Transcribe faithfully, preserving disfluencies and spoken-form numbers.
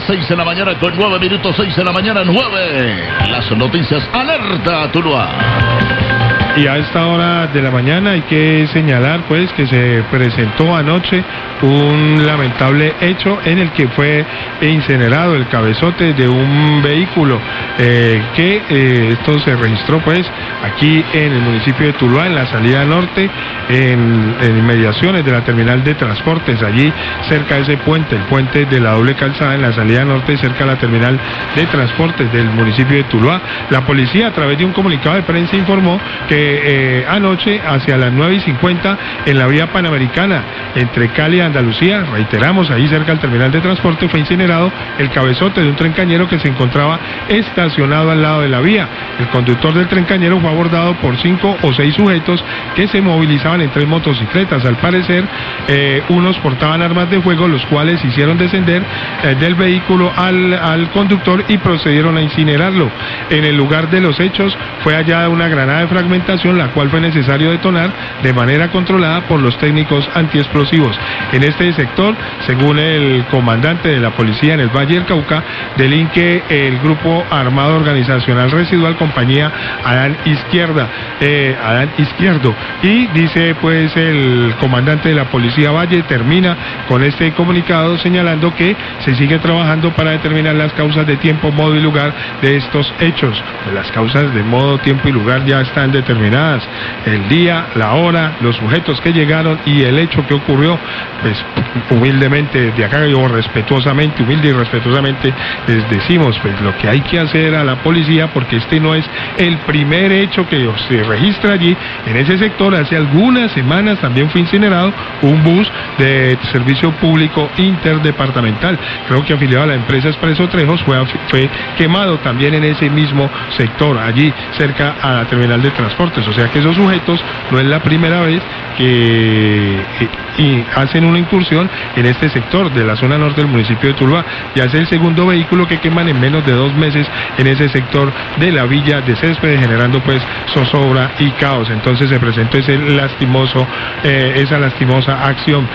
seis de la mañana con nueve minutos, seis de la mañana, nueve. Las noticias, alerta Tuluá. Y a esta hora de la mañana hay que señalar pues que se presentó anoche un lamentable hecho en el que fue incinerado el cabezote de un vehículo eh, que eh, esto se registró pues aquí en el municipio de Tuluá, en la salida norte, en, en inmediaciones de la terminal de transportes, allí cerca de ese puente, el puente de la doble calzada en la salida norte, cerca de la terminal de transportes del municipio de Tuluá. La policía, a través de un comunicado de prensa, informó que Eh, anoche hacia las nueve y cincuenta en la vía panamericana entre Cali y Andalucía, reiteramos, ahí cerca del terminal de transporte, fue incinerado el cabezote de un tren cañero que se encontraba estacionado al lado de la vía. El conductor del tren cañero fue abordado por cinco o seis sujetos que se movilizaban en tres motocicletas. Al parecer, eh, unos portaban armas de fuego, los cuales hicieron descender eh, del vehículo al, al conductor y procedieron a incinerarlo. En el lugar de los hechos fue hallada una granada de fragmentación, la cual fue necesario detonar de manera controlada por los técnicos antiexplosivos. En este sector, según el comandante de la policía en el Valle del Cauca, delinque el grupo armado organizacional residual compañía Adán Izquierda, eh, Adán Izquierdo, y dice pues el comandante de la policía Valle, termina con este comunicado señalando que se sigue trabajando para determinar las causas de tiempo, modo y lugar de estos hechos. Las causas de modo, tiempo y lugar ya están determinadas, el día, la hora, los sujetos que llegaron y el hecho que ocurrió. Pues humildemente de acá, yo respetuosamente, humilde y respetuosamente les decimos pues lo que hay que hacer a la policía, porque este no es el primer hecho que se registra allí en ese sector. Hace algunas semanas también fue incinerado un bus de servicio público interdepartamental, creo que afiliado a la empresa Expreso Trejos, fue, fue quemado también en ese mismo sector, allí cerca a la terminal de transportes. O sea que esos sujetos no es la primera vez que y hacen una incursión en este sector de la zona norte del municipio de Tuluá. Ya es el segundo vehículo que queman en menos de dos meses en ese sector de la villa de Céspedes, generando pues zozobra y caos. Entonces se presentó ese lastimoso, eh, esa lastimosa acción.